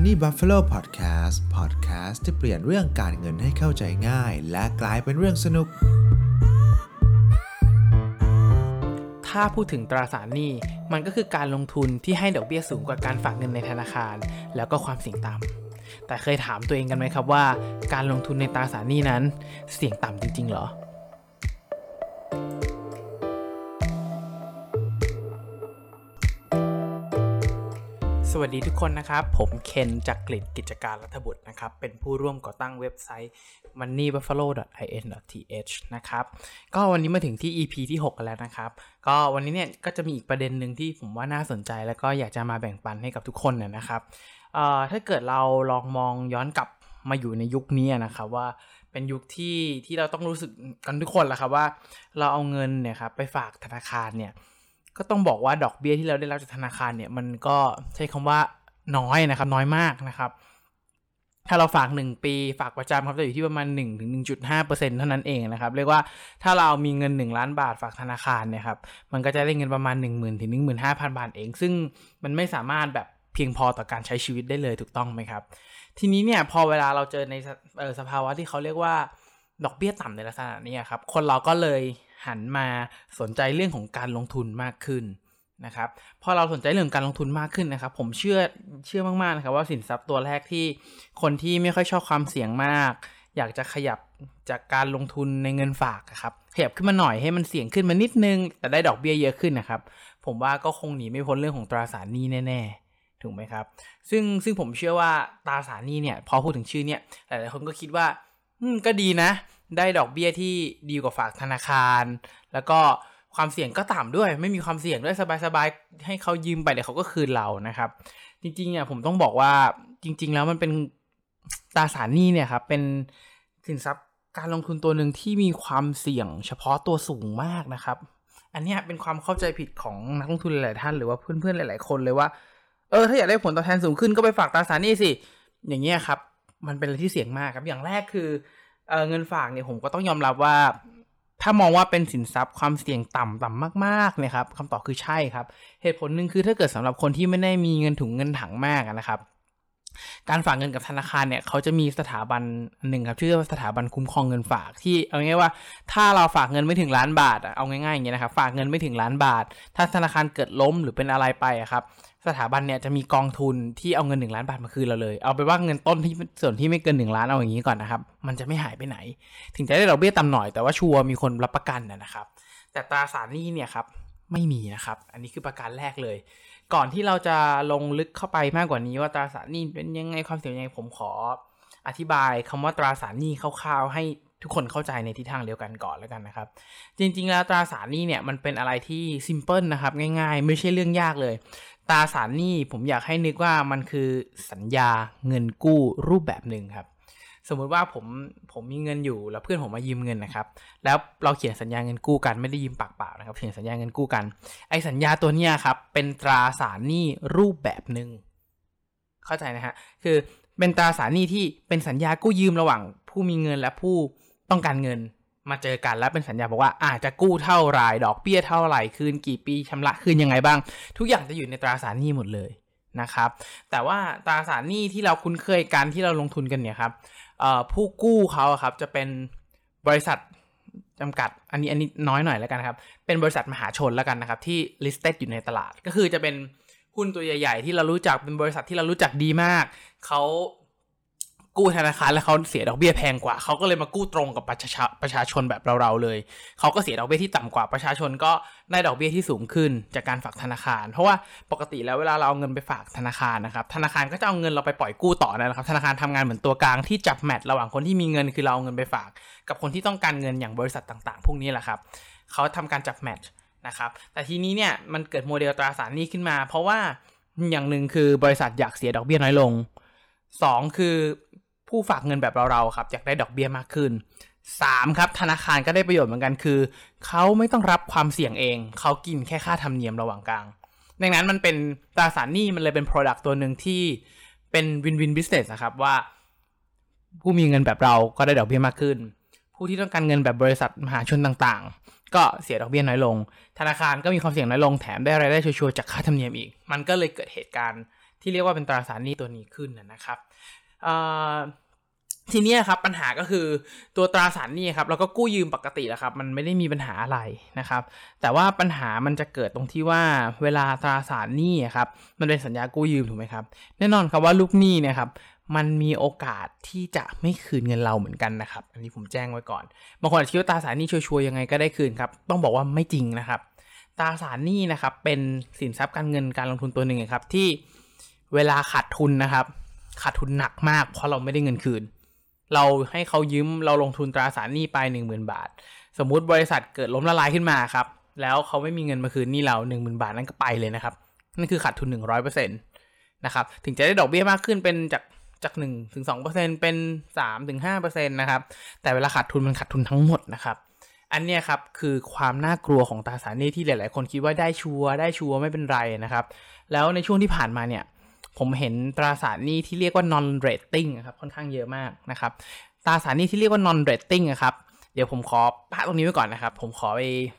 Money Buffalo Podcast ที่เปลี่ยนเรื่องการเงินให้เข้าใจง่ายและกลายเป็นเรื่องสนุกถ้าพูดถึงตราสารหนี้มันก็คือการลงทุนที่ให้ดอกเบี้ยสูงกว่าการฝากเงินในธนาคารแล้วก็ความเสี่ยงต่ำแต่เคยถามตัวเองกันไหมครับว่าการลงทุนในตราสารหนี้นั้นเสี่ยงต่ำจริงๆเหรอสวัสดีทุกคนนะครับผมเคนจากกฤษกิจการรัฐบุตรนะครับเป็นผู้ร่วมก่อตั้งเว็บไซต์ moneybuffalo.in.th นะครับก็วันนี้มาถึงที่ EP ที่6กันแล้วนะครับก็วันนี้เนี่ยก็จะมีอีกประเด็นหนึ่งที่ผมว่าน่าสนใจแล้วก็อยากจะมาแบ่งปันให้กับทุกคนนะครับถ้าเกิดเราลองมองย้อนกลับมาอยู่ในยุคนี้นะครับว่าเป็นยุคที่เราต้องรู้สึกกันทุกคนแหละครับว่าเราเอาเงินเนี่ยครับไปฝากธนาคารเนี่ยก็ต้องบอกว่าดอกเบี้ยที่เราได้รับจากธนาคารเนี่ยมันก็ใช้คำว่าน้อยนะครับน้อยมากนะครับถ้าเราฝาก1ปีฝากประจำครับจะอยู่ที่ประมาณ 1-1.5% เท่านั้นเองนะครับเรียกว่าถ้าเรามีเงิน1ล้านบาทฝากธนาคารเนี่ยครับมันก็จะได้เงินประมาณ 10,000-15,000 บาทเองซึ่งมันไม่สามารถแบบเพียงพอต่อการใช้ชีวิตได้เลยถูกต้องไหมครับทีนี้เนี่ยพอเวลาเราเจอในสภาวะที่เขาเรียกว่าดอกเบี้ยต่ำในลักษณะนี้ครับคนเราก็เลยหันมาสนใจเรื่องของการลงทุนมากขึ้นนะครับพอเราสนใจเรื่องการลงทุนมากขึ้นนะครับผมเชื่อมากๆนะครับว่าสินทรัพย์ตัวแรกที่คนที่ไม่ค่อยชอบความเสี่ยงมากอยากจะขยับจากการลงทุนในเงินฝากครับขยับขึ้นมาหน่อยให้มันเสี่ยงขึ้นมานิดนึงแต่ได้ดอกเบี้ยเยอะขึ้นนะครับผมว่าก็คงหนีไม่พ้นเรื่องของตราสารหนี้แน่ๆถูกไหมครับซึ่งผมเชื่อว่าตราสารหนี้เนี่ยพอพูดถึงชื่อเนี่ยหลายๆคนก็คิดว่าก็ดีนะได้ดอกเบี้ยที่ดีกว่าฝากธนาคารแล้วก็ความเสี่ยงก็ต่ำด้วยไม่มีความเสี่ยงด้วยสบายๆให้เขายืมไปเดี๋ยวเขาก็คืนเรานะครับจริงๆผมต้องบอกว่าจริงๆแล้วมันเป็นตราสารหนี้เนี่ยครับเป็นสินทรัพย์การลงทุนตัวหนึ่งที่มีความเสี่ยงเฉพาะตัวสูงมากนะครับอันนี้เป็นความเข้าใจผิดของนักลงทุนหลายๆท่านหรือว่าเพื่อนๆหลายๆคนเลยว่าถ้าอยากได้ผลตอบแทนสูงขึ้นก็ไปฝากตราสารหนี้สิอย่างเงี้ยครับมันเป็นอะไรที่เสี่ยงมากครับอย่างแรกคือเงินฝากเนี่ยผมก็ต้องยอมรับว่าถ้ามองว่าเป็นสินทรัพย์ความเสี่ยงต่ำมากๆเนี่ยครับคำตอบคือใช่ครับเหตุผลหนึ่งคือถ้าเกิดสำหรับคนที่ไม่ได้มีเงินถุงเงินถังมากนะครับการฝากเงินกับธนาคารเนี่ยเขาจะมีสถาบันหนึ่งครับชื่อว่าสถาบันคุ้มครองเงินฝากที่เอาง่ายๆว่าถ้าเราฝากเงินไม่ถึงล้านบาทเอาง่ายๆอย่างเงี้ยนะครับฝากเงินไม่ถึงล้านบาทถ้าธนาคารเกิดล้มหรือเป็นอะไรไปครับสถาบันเนี่ยจะมีกองทุนที่เอาเงิน1ล้านบาทมาคืนเราเลยเอาไปว่าเงินต้นที่ส่วนที่ไม่เกิน1ล้านเอาอย่างนี้ก่อนนะครับมันจะไม่หายไปไหนถึงจะได้ดอกเบี้ยต่ำหน่อยแต่ว่าชัวร์มีคนรับประกันนะครับแต่ตราสารหนี้เนี่ยครับไม่มีนะครับอันนี้คือประการแรกเลยก่อนที่เราจะลงลึกเข้าไปมากกว่านี้ว่าตราสารหนี้เป็นยังไงความเสี่ยงยังไงผมขออธิบายคำว่าตราสารหนี้คร่าวๆให้ทุกคนเข้าใจในทิศทางเดียวกันก่อนแล้วกันนะครับจริงๆแล้วตราสารหนี้เนี่ยมันเป็นอะไรที่ซิมเพิลนะครับง่ายๆไม่ใช่เรื่องยากเลยตราสารหนี้ผมอยากให้นึกว่ามันคือสัญญาเงินกู้รูปแบบหนึ่งครับสมมุติว่าผมมีเงินอยู่แล้วเพื่อนผมมายืมเงินนะครับแล้วเราเขียนสัญญาเงินกู้กันไม่ได้ยืมปากเปล่านะครับเขียนสัญญาเงินกู้กันไอ้สัญญาตัวเนี้ยครับเป็นตราสารหนี้รูปแบบหนึ่งเข้าใจนะฮะคือเป็นตราสารหนี้ที่เป็นสัญญากู้ยืมระหว่างผู้มีเงินและผู้ต้องการเงินมาเจอกันแล้วเป็นสัญญาบอกว่าอาจจะกู้เท่าไหร่ดอกเบี้ยเท่าไหร่คืนกี่ปีชำระคืนยังไงบ้างทุกอย่างจะอยู่ในตราสารหนี้หมดเลยนะครับแต่ว่าตราสารหนี้ที่เราคุ้นเคยกันที่เราลงทุนกันเนี่ยครับผู้กู้เขาครับจะเป็นบริษัทจำกัดอันนี้น้อยหน่อยแล้วกันครับเป็นบริษัทมหาชนแล้วกันนะครับที่ listed อยู่ในตลาดก็คือจะเป็นหุ้นตัวใหญ่ๆที่เรารู้จักเป็นบริษัทที่เรารู้จักดีมากเขากู้ธนาคารแล้วเขาเสียดอกเบี้ยแพงกว่าเขาก็เลยมากู้ตรงกับประชาชนแบบเราๆเลยเขาก็เสียดอกเบี้ยที่ต่ำกว่าประชาชนก็ได้ดอกเบี้ยที่สูงขึ้นจากการฝากธนาคารเพราะว่าปกติแล้วเวลาเราเอาเงินไปฝากธนาคารนะครับธนาคารก็จะเอาเงินเราไปปล่อยกู้ต่อนะครับธนาคารทำงานเหมือนตัวกลางที่จับแมทระหว่างคนที่มีเงินคือเราเอาเงินไปฝากกับคนที่ต้องการเงินอย่างบริษัทต่างๆพวกนี้แหละครับเขาทำการจับแมทนะครับแต่ทีนี้เนี่ยมันเกิดโมเดลตราสารหนี้ขึ้นมาเพราะว่าอย่างนึงคือบริษัทอยากเสียดอกเบี้ยน้อยลง2คือผู้ฝากเงินแบบเราๆครับอยากได้ดอกเบี้ยมากขึ้น3ครับธนาคารก็ได้ประโยชน์เหมือนกันคือเขาไม่ต้องรับความเสี่ยงเองเขากินแค่ค่าธรรมเนียมระหว่างกลางดังนั้นมันเป็นตราสารหนี้มันเลยเป็น product ตัวหนึ่งที่เป็น win-win business นะครับว่าผู้มีเงินแบบเราก็ได้ดอกเบี้ยมากขึ้นผู้ที่ต้องการเงินแบบบริษัทมหาชนต่างๆก็เสียดอกเบี้ยน้อยลงธนาคารก็มีความเสี่ยงน้อยลงแถมได้รายได้ชัวร์ๆจากค่าธรรมเนียมอีกมันก็เลยเกิดเหตุการณ์ที่เรียกว่าเป็นตราสารหนี้ตัวนี้ขึ้นนะครับทีนี้ครับปัญหาก็คือตัวตราสารหนี้ครับเราก็กู้ยืมปกติแหละครับมันไม่ได้มีปัญหาอะไรนะครับแต่ว่าปัญหามันจะเกิดตรงที่ว่าเวลาตราสารหนี้ครับมันเป็นสัญญากู้ยืมถูกไหมครับแน่นอนครับว่าลูกหนี้เนี่ยครับมันมีโอกาสที่จะไม่คืนเงินเราเหมือนกันนะครับอันนี้ผมแจ้งไว้ก่อนบางคนอาจจะคิดว่าตราสารหนี้ชัวร์ๆยังไงก็ได้คืนครับต้องบอกว่าไม่จริงนะครับตราสารหนี้นะครับเป็นสินทรัพย์การเงินการลงทุนตัวหนึ่งครับที่เวลาขาดทุนนะครับขาดทุนหนักมากเพราะเราไม่ได้เงินคืนเราให้เขายืมเราลงทุนตราสารหนี้ไป 10,000 บาทสมมุติบริษัทเกิดล้มละลายขึ้นมาครับแล้วเขาไม่มีเงินมาคืนหนี้เรา 10,000 บาทนั่นก็ไปเลยนะครับนั่นคือขาดทุน 100% นะครับถึงจะได้ดอกเบี้ยมากขึ้นเป็นจาก 1-2% เป็น 3-5% นะครับแต่เวลาขาดทุนมันขาดทุนทั้งหมดนะครับอันเนี้ยครับคือความน่ากลัวของตราสารหนี้ที่หลายๆคนคิดว่าได้ชัวร์ไม่เป็นไรนะครับแล้วในช่วงที่ผ่านมาเนี่ยผมเห็นตราสารหนี้ที่เรียกว่า non rating ครับค่อนข้างเยอะมากนะครับตราสารหนี้ที่เรียกว่า non rating ครับเดี๋ยวผมขอปะตรงนี้ไว้ก่อนนะครับผมขอไป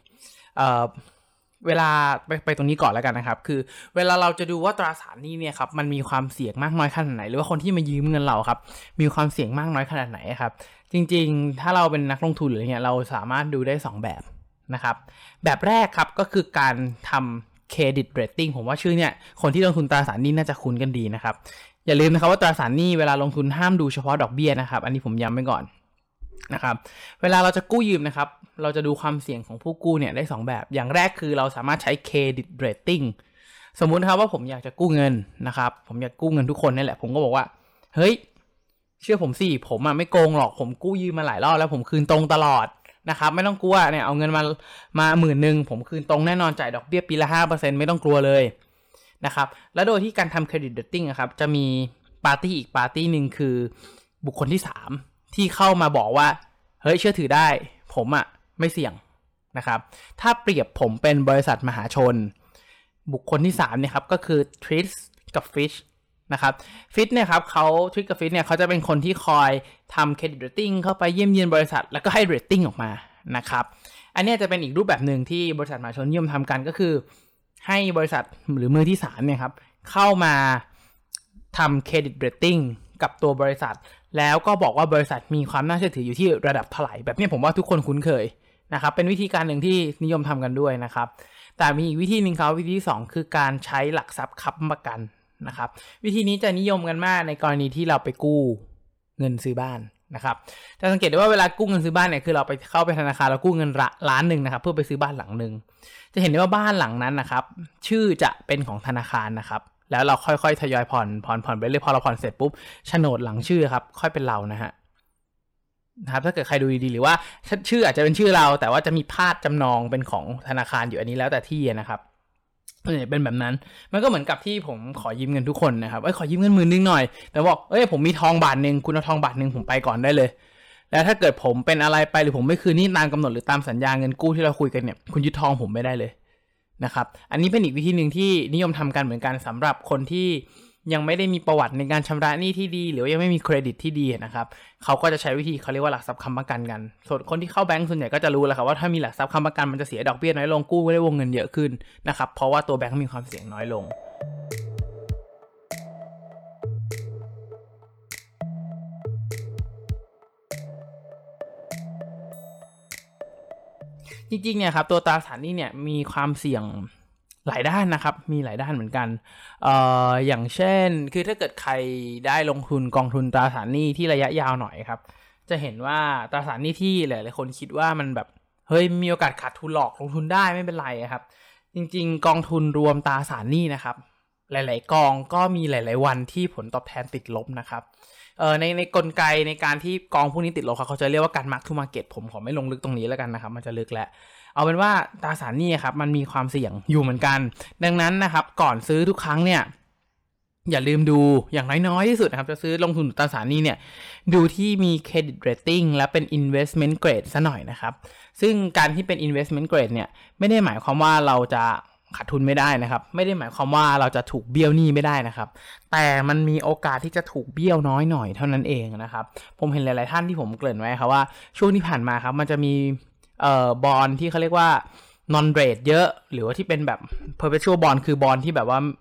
เวลาไปตรงนี้ก่อนแล้วกันนะครับคือเวลาเราจะดูว่าตราสารหนี้เนี่ยครับมันมีความเสี่ยงมากน้อยขนาดไหนหรือว่าคนที่มายืมเงินเราครับมีความเสี่ยงมากน้อยขนาดไหนครับจริงๆถ้าเราเป็นนักลงทุนหรืออะไรเงี้ยเราสามารถดูได้2แบบนะครับแบบแรกครับก็คือการทำเครดิตเรตติ้งผมว่าชื่อเนี่ยคนที่ลงทุนตราสารหนี้น่าจะคุ้นกันดีนะครับอย่าลืมนะครับว่าตราสารหนี้เวลาลงทุนห้ามดูเฉพาะดอกเบี้ยนะครับอันนี้ผมย้ำไว้ก่อนนะครับเวลาเราจะกู้ยืมนะครับเราจะดูความเสี่ยงของผู้กู้เนี่ยได้2แบบอย่างแรกคือเราสามารถใช้เครดิตเรตติ้งสมมุตินะครับว่าผมอยากจะกู้เงินนะครับผมอยากกู้เงินทุกคนนี่แหละผมก็บอกว่าเฮ้ยเชื่อผมสิผมไม่โกงหรอกผมกู้ยืมมาหลายรอบแล้วผมคืนตรงตลอดนะครับไม่ต้องกลัวเนี่ยเอาเงินมา10,000ผมคืนตรงแน่นอนจ่ายดอกเบี้ยปีละ 5% ไม่ต้องกลัวเลยนะครับแล้วโดยที่การทำเครดิตเรตติ้งครับจะมีปาร์ตี้อีกปาร์ตี้นึงคือบุคคลที่3ที่เข้ามาบอกว่าเฮ้ยเชื่อถือได้ผมไม่เสี่ยงนะครับถ้าเปรียบผมเป็นบริษัทมหาชนบุคคลที่3เนี่ยครับก็คือ Tris กับ Fitch นะครับ Fitch เนี่ยครับเขา Tris กับ Fitch เนี่ยเขาจะเป็นคนที่คอยทำเครดิตเรตติ้งเข้าไปเยี่ยมเยียนบริษัทแล้วก็ให้เรตติ้งออกมานะครับอันนี้จะเป็นอีกรูปแบบหนึ่งที่บริษัทมหาชนนิยมทำกันก็คือให้บริษัทหรือมือที่3เนี่ยครับเข้ามาทำเครดิตเรตติ้งกับตัวบริษัทแล้วก็บอกว่าบริษัทมีความน่าเชื่อถืออยู่ที่ระดับเท่าไหร่แบบนี้ผมว่าทุกคนคุ้นเคยนะครับเป็นวิธีการหนึ่งที่นิยมทำกันด้วยนะครับแต่มีอีกวิธีนึงครับวิธีที่2คือการใช้หลักทรัพย์ค้ำประกันนะครับวิธีนี้จะนิยมกันมากในกรณีที่เราไปกู้เงินซื้อบ้านนะครับจะสังเกตได้ว่าเวลากู้เงินซื้อบ้านเนี่ยคือเราไปเข้าไปธนาคารเรากู้เงินล้านนึงนะครับเพื่อไปซื้อบ้านหลังนึงจะเห็นได้ว่าบ้านหลังนั้นนะครับชื่อจะเป็นของธนาคารนะครับแล้วเราค่อยๆทยอยผ่อนไปเรื่อยพอเราผ่อนเสร็จปุ๊บโฉนดหลังชื่อครับค่อยเป็นเรานะครับถ้าเกิดใครดูดีๆหรือว่าชื่ออาจจะเป็นชื่อเราแต่ว่าจะมีพาดจำนองเป็นของธนาคารอยู่อันนี้แล้วแต่ที่นะครับเป็นแบบนั้นมันก็เหมือนกับที่ผมขอยืมเงินทุกคนนะครับขอยืมเงิน10,000หน่อยแต่บอกผมมีทองบาทนึงคุณเอาทองบาทนึงผมไปก่อนได้เลยแล้วถ้าเกิดผมเป็นอะไรไปหรือผมไม่คืนนี่ตามกำหนดหรือตามสัญญาเงินกู้ที่เราคุยกันเนี่ยคุณยึดทองผมไม่ได้เลยนะครับอันนี้เป็นอีกวิธีหนึ่งที่นิยมทำกันเหมือนกันสำหรับคนที่ยังไม่ได้มีประวัติในการชำระหนี้ที่ดีหรือว่ายังไม่มีเครดิตที่ดีนะครับเขาก็จะใช้วิธีเขาเรียกว่าหลักทรัพย์ค้ำประกันกันส่วนคนที่เข้าแบงก์ส่วนใหญ่ก็จะรู้แล้วครับว่าถ้ามีหลักทรัพย์ค้ำประกันมันจะเสียดอกเบี้ยน้อยลงกู้ได้วงเงินเยอะขึ้นนะครับเพราะว่าตัวแบงก์มีความเสี่ยงน้อยลงจริงๆเนี่ยครับตัวตราสารหนี้เนี่ยมีความเสี่ยงหลายด้านนะครับมีหลายด้านเหมือนกันอย่างเช่นคือถ้าเกิดใครได้ลงทุนกองทุนตราสารหนี้ที่ระยะยาวหน่อยครับจะเห็นว่าตราสารหนี้ที่หลายๆคนคิดว่ามันแบบเฮ้ยมีโอกาสขาดทุนหรอกลงทุนได้ไม่เป็นไรครับจริงๆกองทุนรวมตราสารหนี้นะครับหลายๆกองก็มีหลายๆวันที่ผลตอบแทนติดลบนะครับในกลไกในการที่กองพวกนี้ติดลบเขาจะเรียกว่าการ mark to market ผมขอไม่ลงลึกตรงนี้แล้วกันนะครับมันจะลึกแล้วเอาเป็นว่าตราสารหนี้ครับมันมีความเสี่ยงอยู่เหมือนกันดังนั้นนะครับก่อนซื้อทุกครั้งเนี่ยอย่าลืมดูอย่างน้อยๆที่สุดนะครับจะซื้อลงทุนตราสารหนี้เนี่ยดูที่มีเครดิตเรตติ้งและเป็น investment grade ซะหน่อยนะครับซึ่งการที่เป็น investment grade เนี่ยไม่ได้หมายความว่าเราจะขาดทุนไม่ได้นะครับไม่ได้หมายความว่าเราจะถูกเบี้ยวหนี้ไม่ได้นะครับแต่มันมีโอกาสที่จะถูกเบี้ยวน้อยหน่อยเท่านั้นเองนะครับผมเห็นหลายๆท่านที่ผมเกริ่นไว้ครับว่าช่วงที่ผ่านมาครับมันจะมีบอนด์ที่เขาเรียกว่า non rate เยอะหรือว่าที่เป็นแบบ perpetual bond คือบอนด์ที่แบบว่า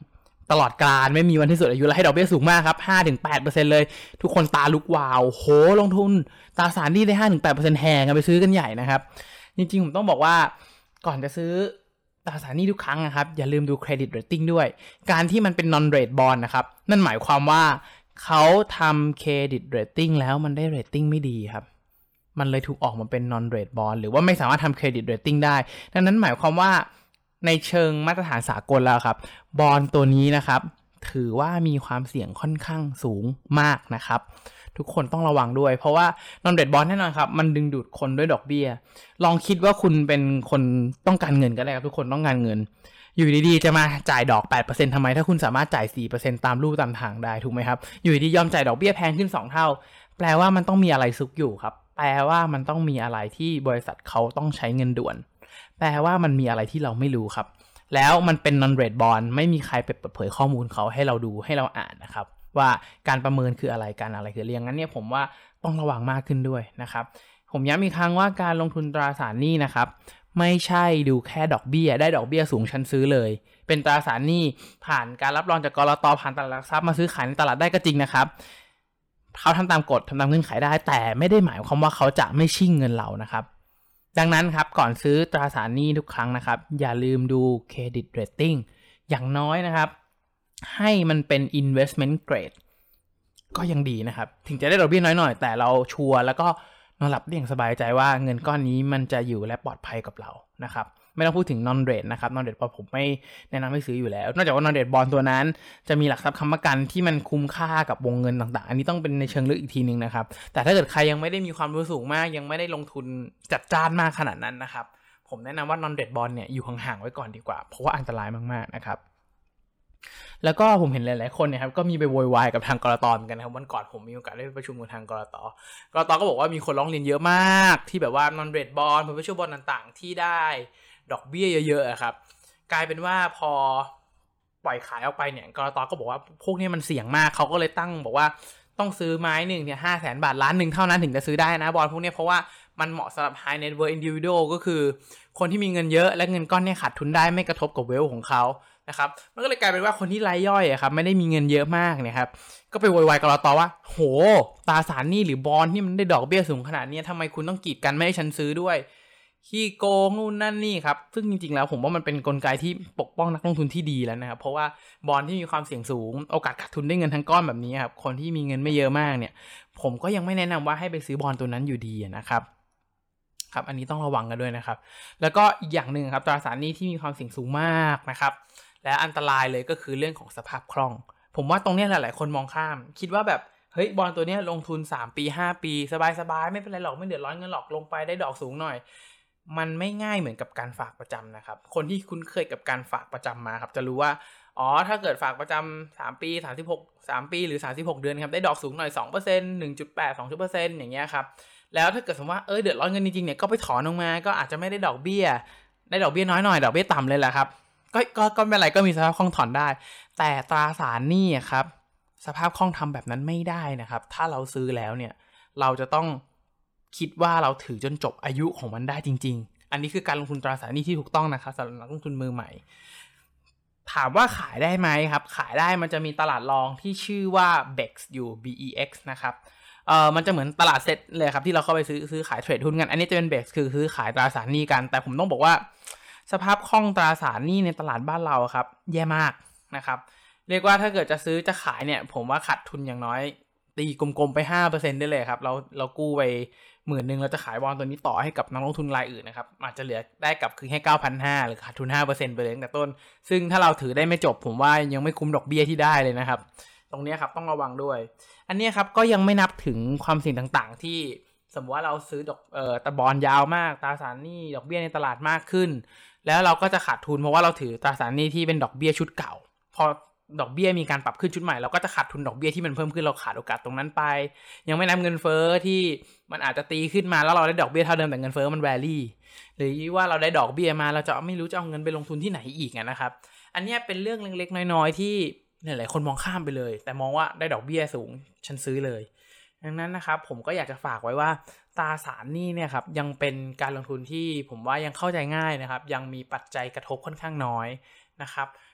ตลอดกาลไม่มีวันที่สุดอายุและให้ดอกเบี้ยสูงมากครับ 5-8% เลยทุกคนตาลุกวาวโหลงทุนตราสารหนี้ได้ 5-8% แห่กันไปซื้อกันใหญ่นะครับจริงๆผมต้องบอกว่าก่อนจะซื้อตราสารหนี้ทุกครั้งนะครับอย่าลืมดูเครดิตเรตติ้งด้วยการที่มันเป็น non rate bond นะครับนั่นหมายความว่าเขาทำเครดิตเรตติ้งแล้วมันได้เรตติ้งไม่ดีครับมันเลยถูกออกมาเป็น non rate bond หรือว่าไม่สามารถทำเครดิตเรตติ้งได้ดังนั้นหมายความว่าในเชิงมาตรฐานสากลแล้วครับบอนด์ตัวนี้นะครับถือว่ามีความเสี่ยงค่อนข้างสูงมากนะครับทุกคนต้องระวังด้วยเพราะว่า non rate bond แน่นอนครับมันดึงดูดคนด้วยดอกเบี้ยลองคิดว่าคุณเป็นคนต้องการเงินก็ได้ครับทุกคนต้องการเงินอยู่ดีๆจะมาจ่ายดอก 8% ทำไมถ้าคุณสามารถจ่าย 4% ตามรูตามทางได้ถูกไหมครับอยู่ดีๆยอมจ่ายดอกเบี้ยแพงขึ้น2เท่าแปลว่ามันต้องมีอะไรซุกอยู่ครับแปลว่ามันต้องมีอะไรที่บริษัทเขาต้องใช้เงินด่วนแปลว่ามันมีอะไรที่เราไม่รู้ครับแล้วมันเป็น non rate bond ไม่มีใครไปเปิดเผยข้อมูลเขาให้เราดูให้เราอ่านนะครับว่าการประเมินคืออะไรการอะไรคือเรียงงั้นเนี่ยผมว่าต้องระวังมากขึ้นด้วยนะครับผมย้ำอีกครั้งว่าการลงทุนตราสารหนี้นะครับไม่ใช่ดูแค่ดอกเบี้ยได้ดอกเบี้ยสูงฉันซื้อเลยเป็นตราสารหนี้ผ่านการรับรองจากกลต.ผ่านตลาดหลักทรัพย์มาซื้อขายในตลาดได้ก็จริงนะครับเขาทำตามกฎทำตามเงื่อนไขได้แต่ไม่ได้หมายความว่าเขาจะไม่ชิ่งเงินเรานะครับดังนั้นครับก่อนซื้อตราสารหนี้ทุกครั้งนะครับอย่าลืมดูเครดิตเรตติ้งอย่างน้อยนะครับให้มันเป็น investment grade ก็ยังดีนะครับถึงจะได้ดอกเบี้ยน้อยหน่อยแต่เราชัวร์แล้วก็นอนหลับได้อย่างสบายใจว่าเงินก้อนนี้มันจะอยู่และปลอดภัยกับเรานะครับไม่ต้องพูดถึง non rate นะครับ non rate bond ผมไม่แนะนำให้ซื้ออยู่แล้วนอกจากว่า non rate bond ตัวนั้นจะมีหลักทรัพย์ค้ำประกันที่มันคุ้มค่ากับวงเงินต่างๆอันนี้ต้องเป็นในเชิงลึกอีกทีนึงนะครับแต่ถ้าเกิดใครยังไม่ได้มีความรู้สูงมากยังไม่ได้ลงทุนจัดจ้านมากขนาดนั้นนะครับผมแนะนำว่า non rate bond เนี่ยอยู่ห่างๆไว้ก่อนดีกว่าเพราะว่าอันตรายมากๆนะครับแล้วก็ผมเห็นหลายๆคนเนี่ยครับก็มีไปโวยวายกับทางกลต.เหมือนกันนะครับวันก่อนผมมีโอกาสได้ไปประชุมกับทางกลต.ก็บอกว่ามีคนร้องเรียนเยอะมากที่แบบว่า non rate bond perpetual bond ต่างๆที่ได้ดอกเบี้ยเยอะๆครับกลายเป็นว่าพอปล่อยขายออกไปเนี่ยกลต.ก็บอกว่าพวกนี้มันเสี่ยงมากเขาก็เลยตั้งบอกว่าต้องซื้อไม้หนึ่งเนี่ย500,000 บาทล้านหนึ่งเท่านั้นถึงจะซื้อได้นะบอลพวกนี้เพราะว่ามันเหมาะสำหรับ high net worth individual ก็คือคนที่มีเงินเยอะและเงินก้อนนี้ขาดทุนได้ไม่กระทบกับเวลของเขานะครับมันก็เลยกลายเป็นว่าคนที่รายย่อยครับไม่ได้มีเงินเยอะมากเนี่ยครับก็ไปโวยวายกลต.ว่าโหตราสารหนี้หรือบอนด์ที่มันได้ดอกเบี้ยสูงขนาดนี้ทำไมคุณต้องกีดกันไม่ให้ฉันซื้อด้วยขี้โกงนู่นนั่นนี่ครับซึ่งจริงๆแล้วผมว่ามันเป็นกลไกที่ปกป้องนักลงทุนที่ดีแล้วนะครับเพราะว่าบอนด์ที่มีความเสี่ยงสูงโอกาสขาดทุนได้เงินทั้งก้อนแบบนี้ครับคนที่มีเงินไม่เยอะมากเนี่ยผมก็ยังไม่แนะนำว่าให้ไปซื้อบอนด์ตัวนั้นอยู่ดีนะครับอันนี้ต้องระวังกันด้วยนะครับแล้วก็อีกอย่างนึงครับตราสารหนี้ที่มีความเสี่ยงสูงมากนะครับและอันตรายเลยก็คือเรื่องของสภาพคล่องผมว่าตรงนี้หลายๆคนมองข้ามคิดว่าแบบเฮ้ยบอนด์ตัวนี้ลงทุน3ปี5ปีสบายๆไม่เป็นไรหรอกไม่เดือดร้อนเงินหรอกลงไปได้ดอกสูงหน่อยมันไม่ง่ายเหมือนกับการฝากประจำนะครับคนที่คุ้นเคยกับการฝากประจำมาครับจะรู้ว่าถ้าเกิดฝากประจำ3ปี36 3ปีหรือ36เดือนครับได้ดอกสูงหน่อย 2% 1.8 2% อย่างเงี้ยครับแล้วถ้าเกิดสมมติว่าเดือดร้อนเงินจริงๆเนี่ยก็ไปถอนออกมาก็อาจจะไม่ได้ดอกเบี้ยน้อยหน่อยดอกเบี้ยต่ำเลยแหละครับก็ไม่เป็นไรก็มีสภาพคล่องถอนได้แต่ตราสารหนี้ครับสภาพคล่องทำแบบนั้นไม่ได้นะครับถ้าเราซื้อแล้วเนี่ยเราจะต้องคิดว่าเราถือจนจบอายุของมันได้จริงๆอันนี้คือการลงทุนตราสารหนี้ที่ถูกต้องนะครับสำหรับนักลงทุนมือใหม่ถามว่าขายได้ไหมครับขายได้มันจะมีตลาดรองที่ชื่อว่า BEX อยู่ BEX นะครับมันจะเหมือนตลาดเซ็ตเลยครับที่เราเข้าไปซื้อขายเทรดหุ้นกันอันนี้จะเป็น BEX คือซื้อขายตราสารหนี้กันแต่ผมต้องบอกว่าสภาพคล่องตราสารหนี้ในตลาดบ้านเราครับแย่มากนะครับเรียกว่าถ้าเกิดจะซื้อจะขายเนี่ยผมว่าขาดทุนอย่างน้อยตีกลมๆไป 5% ได้เลยครับเรากู้ไป 10,000 เราจะขายบอนด์ตัวนี้ต่อให้กับนักลงทุนรายอื่นนะครับอาจจะเหลือได้กลับคือแค่ 9,500 หรือขาดทุน 5% ไปเลยตั้งแต่ต้นซึ่งถ้าเราถือได้ไม่จบผมว่ายังไม่คุ้มดอกเบี้ยที่ได้เลยนะครับตรงนี้ครับต้องระวังด้วยอันนี้ครับก็ยังไม่นับถึงความเสี่ยงต่างๆที่สมมติว่าเราซื้อตบอนด์ยาวมากตราสารหนี้ดอกเบี้ยในตลาดมากขึ้นแล้วเราก็จะขาดทุนเพราะว่าเราถือตราสารหนี้ที่เป็นดอกเบี้ยชุดเก่าพอดอกเบี้ยมีการปรับขึ้นชุดใหม่เราก็จะขาดทุนดอกเบี้ยที่มันเพิ่มขึ้นเราขาดโอกาสตรงนั้นไปยังไม่นับเงินเฟ้อที่มันอาจจะตีขึ้นมาแล้วเราได้ดอกเบี้ยเท่าเดิมแต่เงินเฟ้อมันแวรี่หรือว่าเราได้ดอกเบี้ยมาเราจะไม่รู้จะเอาเงินไปลงทุนที่ไหนอีกนะครับอันนี้เป็นเรื่องเล็กๆน้อยๆที่หลายๆคนมองข้ามไปเลยแต่มองว่าได้ดอกเบี้ยสูงฉันซื้อเลยดังนั้นนะครับผมก็อยากจะฝากไว้ว่าตราสารหนี้เนี่ยครับยังเป็นการลงทุนที่ผมว่ายังเข้าใจง่ายนะครับยังมีปัจจัยกระทบค่อนข้างน้อยนะครับ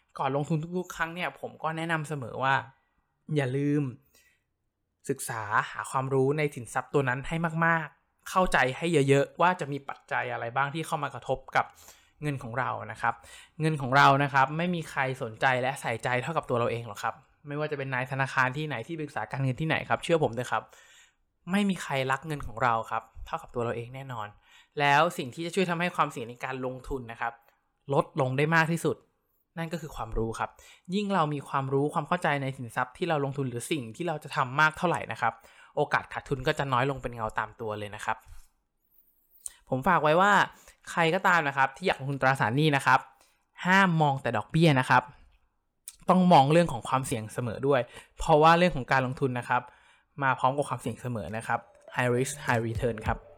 ก่อนลงทุนทุกๆครั้งเนี่ยผมก็แนะนำเสมอว่าอย่าลืมศึกษาหาความรู้ในสินทรัพย์ตัวนั้นให้มากๆเข้าใจให้เยอะๆว่าจะมีปัจจัยอะไรบ้างที่เข้ามากระทบกับเงินของเรานะครับเงินของเรานะครับไม่มีใครสนใจและใส่ใจเท่ากับตัวเราเองหรอกครับไม่ว่าจะเป็นนายธนาคารที่ไหนที่ปรึกษาการเงินที่ไหนครับเชื่อผมเถอะครับไม่มีใครรักเงินของเราครับเท่ากับตัวเราเองแน่นอนแล้วสิ่งที่จะช่วยทำให้ความเสี่ยงในการลงทุนนะครับลดลงได้มากที่สุดนั่นก็คือความรู้ครับยิ่งเรามีความรู้ความเข้าใจในสินทรัพย์ที่เราลงทุนหรือสิ่งที่เราจะทำมากเท่าไหร่นะครับโอกาสขาดทุนก็จะน้อยลงเป็นเงาตามตัวเลยนะครับผมฝากไว้ว่าใครก็ตามนะครับที่อยากลงทุนตราสารหนี้นะครับห้ามมองแต่ดอกเบี้ยนะครับต้องมองเรื่องของความเสี่ยงเสมอด้วยเพราะว่าเรื่องของการลงทุนนะครับมาพร้อมกับความเสี่ยงเสมอนะครับ high risk high return ครับ